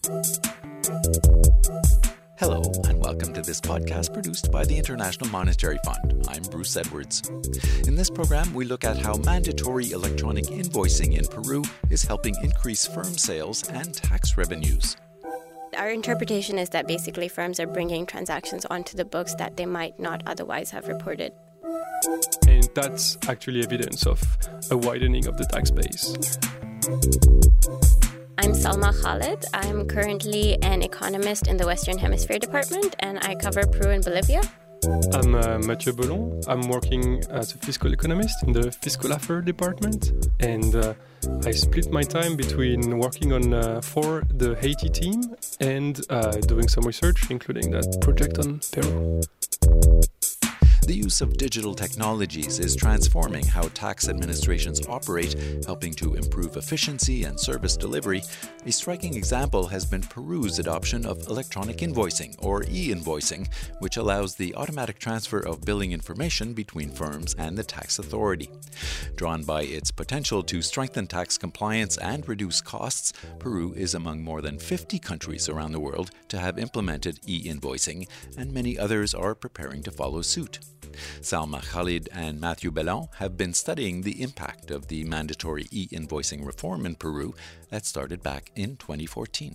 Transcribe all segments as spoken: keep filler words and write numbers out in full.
Hello, and welcome to this podcast produced by the International Monetary Fund. I'm Bruce Edwards. In this program, we look at how mandatory electronic invoicing in Peru is helping increase firm sales and tax revenues. Our interpretation is that basically firms are bringing transactions onto the books that they might not otherwise have reported. And that's actually evidence of a widening of the tax base. I'm Salma Khalid. I'm currently an economist in the Western Hemisphere Department, and I cover Peru and Bolivia. I'm uh, Mathieu Belon. I'm working as a fiscal economist in the Fiscal Affairs Department, and uh, I split my time between working on uh, for the Haiti team and uh, doing some research, including that project on Peru. The use of digital technologies is transforming how tax administrations operate, helping to improve efficiency and service delivery. A striking example has been Peru's adoption of electronic invoicing, or e-invoicing, which allows the automatic transfer of billing information between firms and the tax authority. Drawn by its potential to strengthen tax compliance and reduce costs, Peru is among more than fifty countries around the world to have implemented e-invoicing, and many others are preparing to follow suit. Salma Khalid and Mathieu Belon have been studying the impact of the mandatory e-invoicing reform in Peru that started back in twenty fourteen.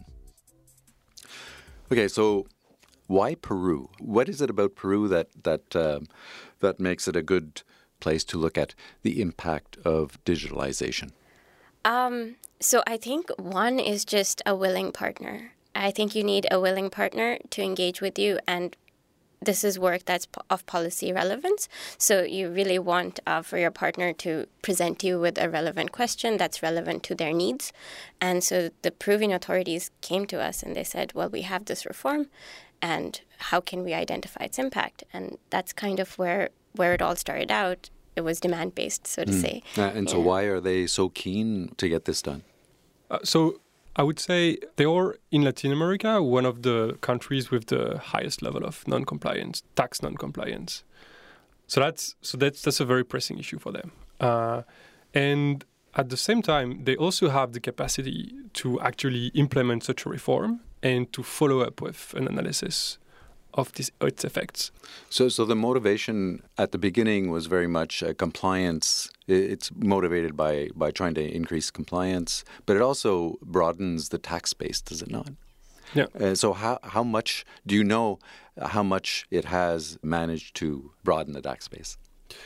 Okay, so why Peru? What is it about Peru that that um, that makes it a good place to look at the impact of digitalization? Um, so I think one is just a willing partner. I think you need a willing partner to engage with you, and this is work that's of policy relevance. So you really want uh, for your partner to present you with a relevant question that's relevant to their needs. And so the Peruvian authorities came to us and they said, well, we have this reform, and how can we identify its impact? And that's kind of where, where it all started out. It was demand-based, so to mm. say. Uh, and yeah. So why are they so keen to get this done? Uh, so I would say they are, in Latin America, one of the countries with the highest level of non-compliance, tax non-compliance. So that's so that's that's a very pressing issue for them. Uh, and at the same time, they also have the capacity to actually implement such a reform and to follow up with an analysis of this, its effects. So, so the motivation at the beginning was very much uh, compliance. It's motivated by, by trying to increase compliance, but it also broadens the tax base, does it not? Yeah. Uh, so how how much, do you know how much it has managed to broaden the tax base?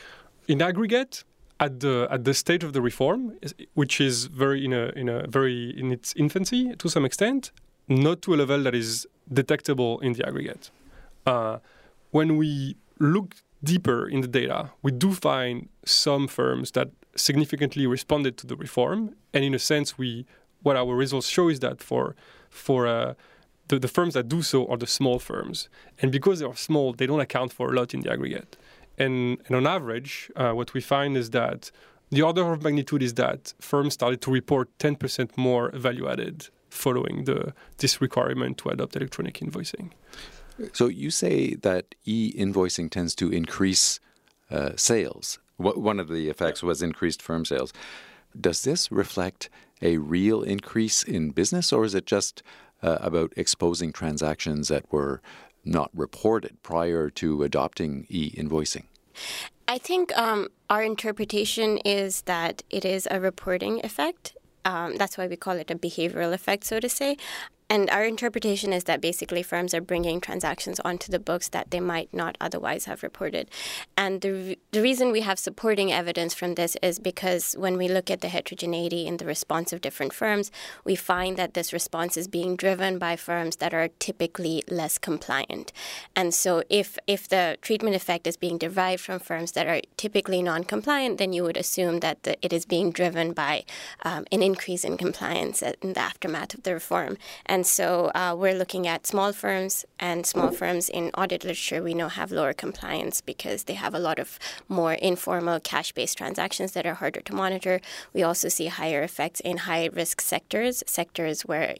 In aggregate, at the at the stage of the reform, which is very in a in a very in its infancy to some extent, not to a level that is detectable in the aggregate. Uh, when we look deeper in the data, we do find some firms that significantly responded to the reform, and in a sense, we what our results show is that for for uh, the, the firms that do so are the small firms, and because they are small, they don't account for a lot in the aggregate. And, and on average, uh, what we find is that the order of magnitude is that firms started to report ten percent more value added following the this requirement to adopt electronic invoicing. So you say that e-invoicing tends to increase uh, sales. W- one of the effects was increased firm sales. Does this reflect a real increase in business, or is it just uh, about exposing transactions that were not reported prior to adopting e-invoicing? I think um, our interpretation is that it is a reporting effect. Um, that's why we call it a behavioral effect, so to say. And our interpretation is that basically firms are bringing transactions onto the books that they might not otherwise have reported. And the re- the reason we have supporting evidence from this is because when we look at the heterogeneity in the response of different firms, we find that this response is being driven by firms that are typically less compliant. And so if, if the treatment effect is being derived from firms that are typically non-compliant, then you would assume that the, it is being driven by um, an increase in compliance in the aftermath of the reform. And And so uh, we're looking at small firms, and small firms in audit literature we know have lower compliance because they have a lot of more informal cash-based transactions that are harder to monitor. We also see higher effects in high-risk sectors, sectors where, you know,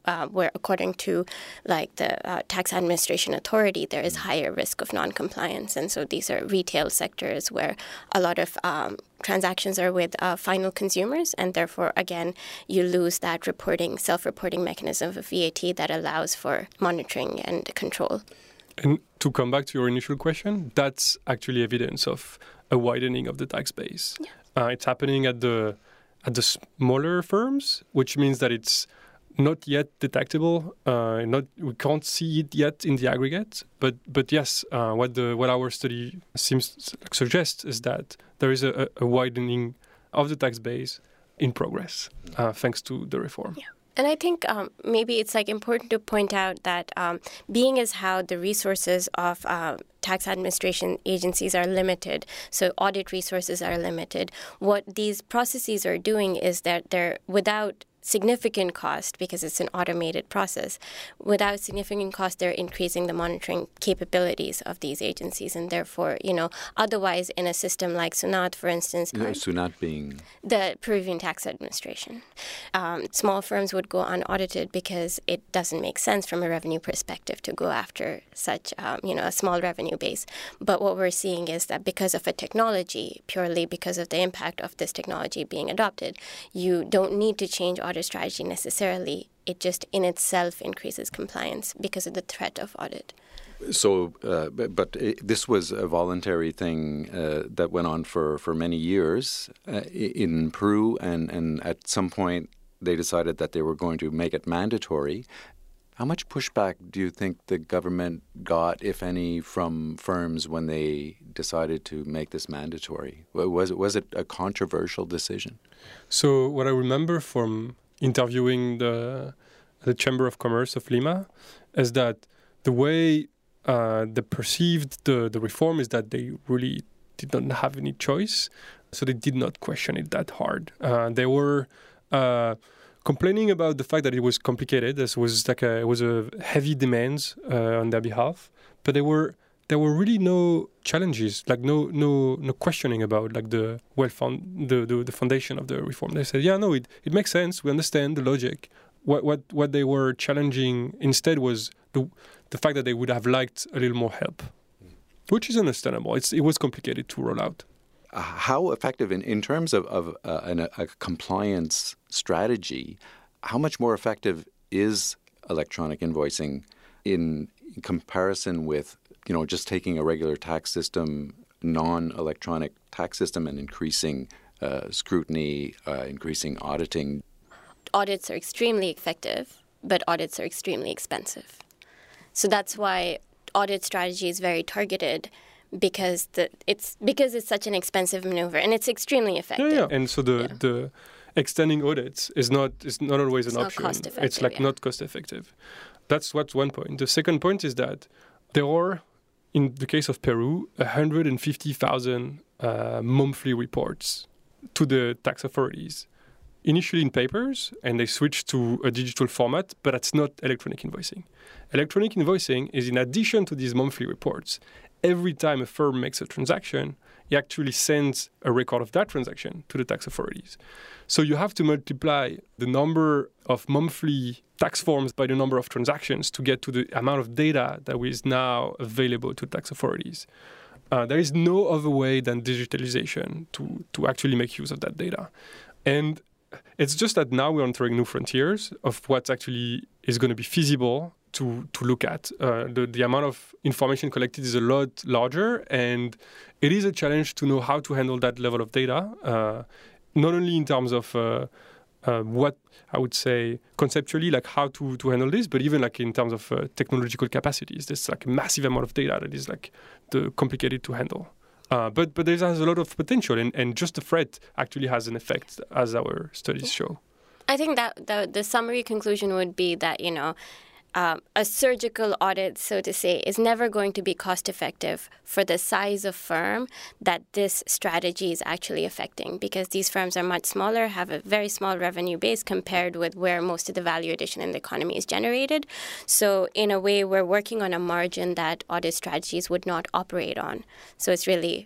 uh, where according to like the uh, tax administration authority, there is higher risk of non-compliance. And so these are retail sectors where a lot of um, transactions are with uh, final consumers, and therefore, again, you lose that reporting, self-reporting mechanism of V A T that allows for monitoring and control. And to come back to your initial question, that's actually evidence of a widening of the tax base. Yeah. Uh, it's happening at the at the smaller firms, which means that it's not yet detectable. Uh, not we can't see it yet in the aggregate. But but yes, uh, what the what our study seems to suggest is that there is a, a widening of the tax base in progress, uh, thanks to the reform. Yeah. And I think um, maybe it's like important to point out that um, being as how the resources of uh, tax administration agencies are limited, so audit resources are limited, what these processes are doing is that they're without significant cost, because it's an automated process, without significant cost, they're increasing the monitoring capabilities of these agencies. And therefore, you know, otherwise in a system like SUNAT, for instance... You know, SUNAT being... The Peruvian Tax Administration. Um, small firms would go unaudited because it doesn't make sense from a revenue perspective to go after such, um, you know, a small revenue base. But what we're seeing is that because of a technology, purely because of the impact of this technology being adopted, you don't need to change audit strategy necessarily. It just in itself increases compliance because of the threat of audit. So, uh, but, but it, this was a voluntary thing uh, that went on for, for many years uh, in Peru, and, and at some point they decided that they were going to make it mandatory. How much pushback do you think the government got, if any, from firms when they decided to make this mandatory? Was it, was it a controversial decision? So what I remember from interviewing the the Chamber of Commerce of Lima is that the way uh, they perceived the, the reform is that they really did not have any choice, so they did not question it that hard. Uh, they were uh, complaining about the fact that it was complicated. This was like a, it was a heavy demands uh, on their behalf, but there were there were really no challenges, like no no no questioning about like the well found the, the the foundation of the reform. They said, yeah, no, it, it makes sense. We understand the logic. What what what they were challenging instead was the the fact that they would have liked a little more help, which is understandable. It's it was complicated to roll out. How effective in, in terms of, of uh, an, a compliance strategy, how much more effective is electronic invoicing in comparison with, you know, just taking a regular tax system, non-electronic tax system, and increasing uh, scrutiny, uh, increasing auditing? Audits are extremely effective, but audits are extremely expensive. So that's why audit strategy is very targeted, because the it's because it's such an expensive maneuver, and it's extremely effective. Yeah, yeah. And so the yeah. the extending audits is not is not always it's an not option. Cost effective, it's like yeah. not cost effective. That's what's one point. The second point is that there are, in the case of Peru, one hundred fifty thousand uh, monthly reports to the tax authorities. Initially in papers, and they switched to a digital format, but that's not electronic invoicing. Electronic invoicing is in addition to these monthly reports. Every time a firm makes a transaction, he actually sends a record of that transaction to the tax authorities. So you have to multiply the number of monthly tax forms by the number of transactions to get to the amount of data that is now available to tax authorities. Uh, there is no other way than digitalization to, to actually make use of that data. And it's just that now we're entering new frontiers of what actually is going to be feasible to, to look at. Uh, the, the amount of information collected is a lot larger, and it is a challenge to know how to handle that level of data, uh, not only in terms of uh, uh, what I would say conceptually, like how to, to handle this, but even like in terms of uh, technological capacities. There's like a massive amount of data that is like the complicated to handle. Uh, but but there has a lot of potential, and, and just the threat actually has an effect, as our studies show. I think that the, the summary conclusion would be that, you know, um, a surgical audit, so to say, is never going to be cost effective for the size of firm that this strategy is actually affecting, because these firms are much smaller, have a very small revenue base compared with where most of the value addition in the economy is generated. So in a way, we're working on a margin that audit strategies would not operate on. So it's really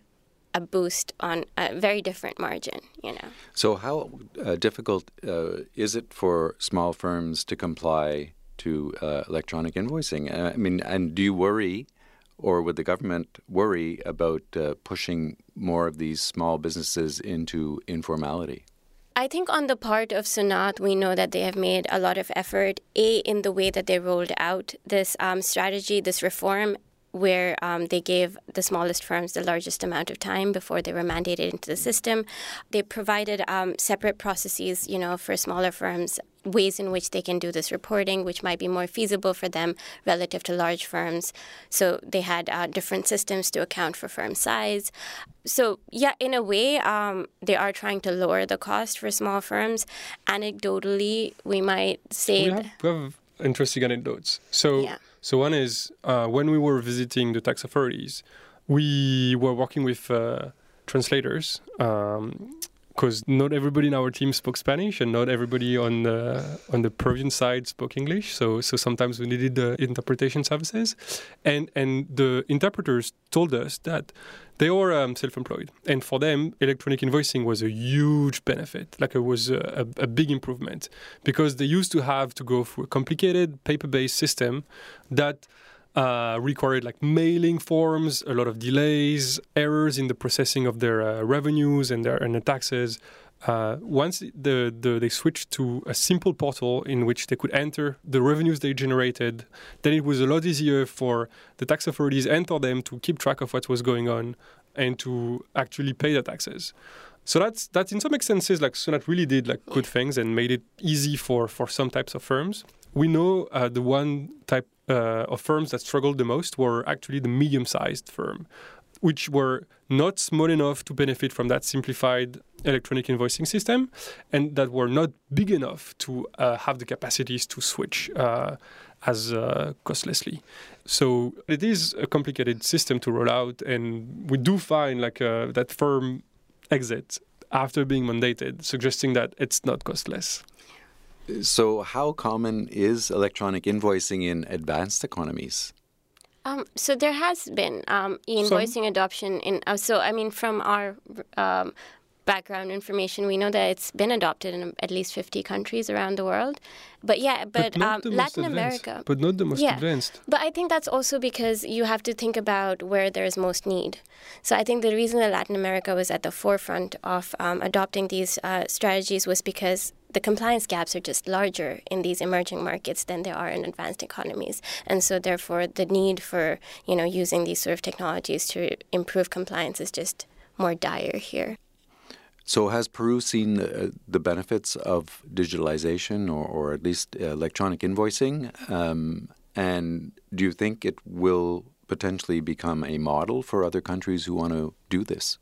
a boost on a very different margin, you know. So how uh, difficult uh, is it for small firms to comply to uh, electronic invoicing? Uh, I mean, and do you worry, or would the government worry about uh, pushing more of these small businesses into informality? I think on the part of Sunat, we know that they have made a lot of effort, A, in the way that they rolled out this um, strategy, this reform, where um, they gave the smallest firms the largest amount of time before they were mandated into the system. They provided um, separate processes, you know, for smaller firms, ways in which they can do this reporting, which might be more feasible for them relative to large firms. So they had uh, different systems to account for firm size. So, yeah, in a way, um, they are trying to lower the cost for small firms. Anecdotally, we might say... We have, we have interesting anecdotes. So, yeah. so one is uh, when we were visiting the tax authorities, we were working with uh, translators because um, not everybody in our team spoke Spanish and not everybody on the on the Peruvian side spoke English. So, so sometimes we needed the interpretation services, and and the interpreters told us that they were um, self-employed, and for them, electronic invoicing was a huge benefit. Like it was a, a, a big improvement because they used to have to go through a complicated paper-based system that uh, required like mailing forms, a lot of delays, errors in the processing of their uh, revenues and their and their taxes. Uh, once the, the, they switched to a simple portal in which they could enter the revenues they generated, then it was a lot easier for the tax authorities and for them to keep track of what was going on and to actually pay the taxes. So that's that's in some extenses like Sunat really did like good things and made it easy for, for some types of firms. We know uh, the one type uh, of firms that struggled the most were actually the medium-sized firm, which were not small enough to benefit from that simplified electronic invoicing system, and that were not big enough to uh, have the capacities to switch uh, as uh, costlessly. So it is a complicated system to roll out, and we do find like uh, that firm exit after being mandated, suggesting that it's not costless. So how common is electronic invoicing in advanced economies? Um, so there has been um, e-invoicing Some. adoption in. Uh, so I mean, from our um, background information, we know that it's been adopted in at least fifty countries around the world. But yeah, but, but um, Latin advanced. America. But not the most yeah. advanced. But I think that's also because you have to think about where there's most need. So I think the reason that Latin America was at the forefront of um, adopting these uh, strategies was because the compliance gaps are just larger in these emerging markets than they are in advanced economies. And so therefore the need for, you know, using these sort of technologies to improve compliance is just more dire here. So has Peru seen uh, the benefits of digitalization or, or at least uh, electronic invoicing? Um, and do you think it will potentially become a model for other countries who want to do this?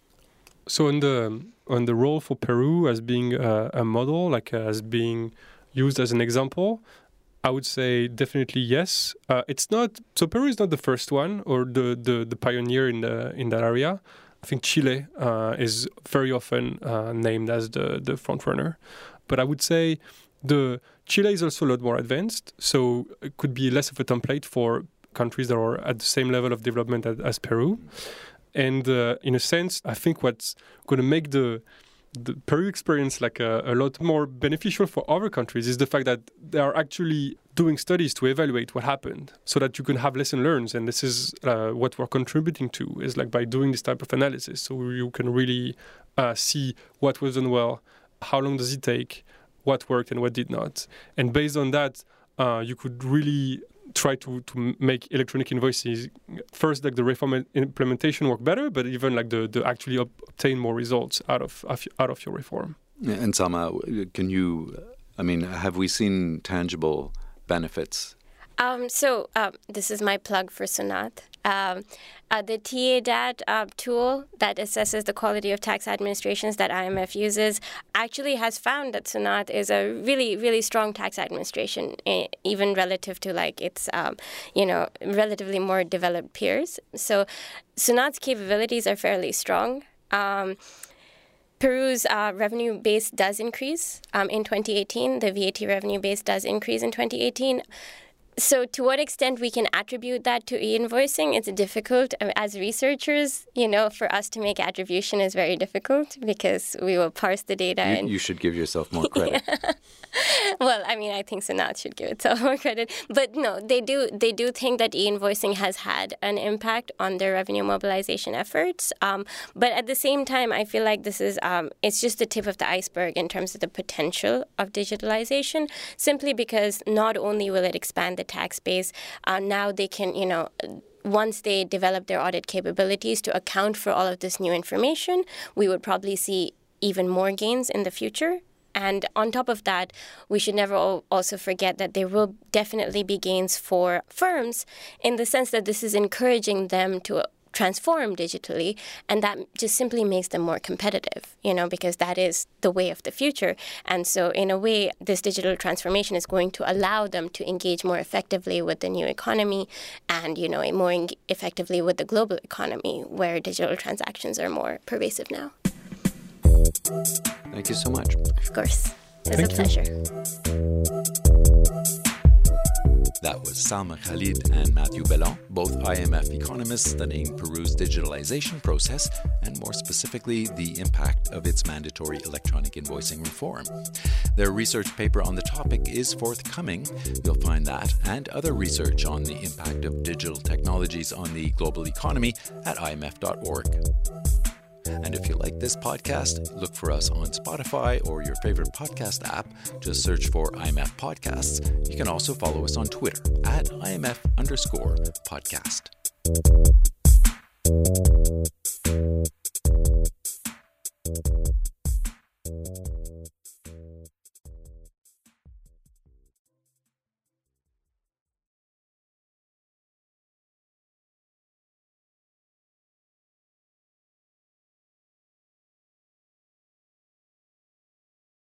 So on the on the role for Peru as being a, a model, like uh, as being used as an example, I would say definitely yes. Uh, it's not so Peru is not the first one or the, the, the pioneer in the in that area. I think Chile uh, is very often uh, named as the the front runner, but I would say the Chile is also a lot more advanced, so it could be less of a template for countries that are at the same level of development as, as Peru. And uh, in a sense, I think what's going to make the the Peru experience like a, a lot more beneficial for other countries is the fact that they are actually doing studies to evaluate what happened so that you can have lesson learns. And this is uh, what we're contributing to, is like by doing this type of analysis. So you can really uh, see what was done well, how long does it take, what worked and what did not. And based on that, uh, you could really try to, to make electronic invoices first, like the reform implementation work better, but even like the, the actually obtain more results out of out of your reform. And Salma, can you, I mean, have we seen tangible benefits? Um, so uh, this is my plug for Sunat. Um, uh, the T A D A T uh, tool that assesses the quality of tax administrations that I M F uses actually has found that Sunat is a really, really strong tax administration, even relative to like its, um, you know, relatively more developed peers. So Sunat's capabilities are fairly strong. Um, Peru's uh, revenue base does increase um, in twenty eighteen. The V A T revenue base does increase in twenty eighteen. So to what extent we can attribute that to e-invoicing, it's difficult. As researchers, you know, for us to make attribution is very difficult because we will parse the data. You, and you should give yourself more credit. Yeah. Well, I mean, I think Sonat should give itself more credit. But no, they do they do think that e-invoicing has had an impact on their revenue mobilization efforts. Um, but at the same time, I feel like this is um, it's just the tip of the iceberg in terms of the potential of digitalization, simply because not only will it expand the tax base, uh, now they can, you know, once they develop their audit capabilities to account for all of this new information, we would probably see even more gains in the future. And on top of that, we should never also forget that there will definitely be gains for firms in the sense that this is encouraging them to transform digitally, and that just simply makes them more competitive, you know, because that is the way of the future. And so in a way, this digital transformation is going to allow them to engage more effectively with the new economy and, you know, more en- effectively with the global economy where digital transactions are more pervasive now. Thank you so much. Of course. It was Thank a pleasure. That was Salma Khalid and Matthew Bellon, both I M F economists studying Peru's digitalization process and more specifically the impact of its mandatory electronic invoicing reform. Their research paper on the topic is forthcoming. You'll find that and other research on the impact of digital technologies on the global economy at I M F dot org. And if you like this podcast, look for us on Spotify or your favorite podcast app. Just search for I M F Podcasts. You can also follow us on Twitter at I M F underscore podcast.